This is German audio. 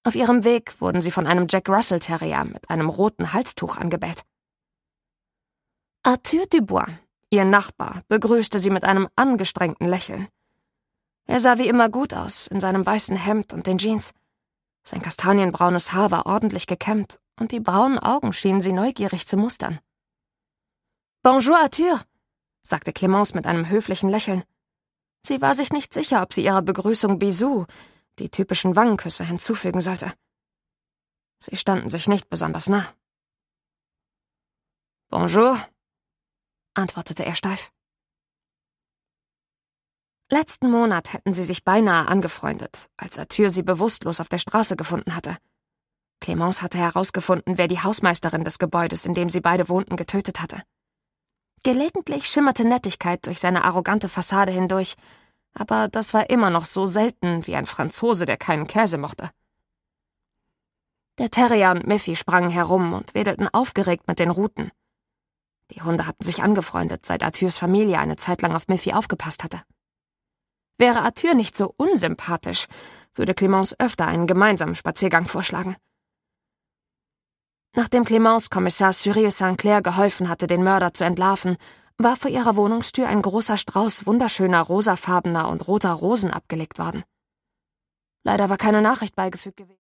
Auf ihrem Weg wurden sie von einem Jack Russell Terrier mit einem roten Halstuch angebellt. Arthur Dubois, ihr Nachbar, begrüßte sie mit einem angestrengten Lächeln. Er sah wie immer gut aus, in seinem weißen Hemd und den Jeans. Sein kastanienbraunes Haar war ordentlich gekämmt, und die braunen Augen schienen sie neugierig zu mustern. »Bonjour, Arthur«, sagte Clémence mit einem höflichen Lächeln. Sie war sich nicht sicher, ob sie ihrer Begrüßung Bisous, die typischen Wangenküsse, hinzufügen sollte. Sie standen sich nicht besonders nah. »Bonjour«, antwortete er steif. Letzten Monat hätten sie sich beinahe angefreundet, als Arthur sie bewusstlos auf der Straße gefunden hatte. Clémence hatte herausgefunden, wer die Hausmeisterin des Gebäudes, in dem sie beide wohnten, getötet hatte. Gelegentlich schimmerte Nettigkeit durch seine arrogante Fassade hindurch, aber das war immer noch so selten wie ein Franzose, der keinen Käse mochte. Der Terrier und Miffy sprangen herum und wedelten aufgeregt mit den Ruten. Die Hunde hatten sich angefreundet, seit Arthurs Familie eine Zeit lang auf Miffy aufgepasst hatte. Wäre Arthur nicht so unsympathisch, würde Clémence öfter einen gemeinsamen Spaziergang vorschlagen. Nachdem Clémence Kommissar Surieux St. Clair geholfen hatte, den Mörder zu entlarven, war vor ihrer Wohnungstür ein großer Strauß wunderschöner rosafarbener und roter Rosen abgelegt worden. Leider war keine Nachricht beigefügt gewesen.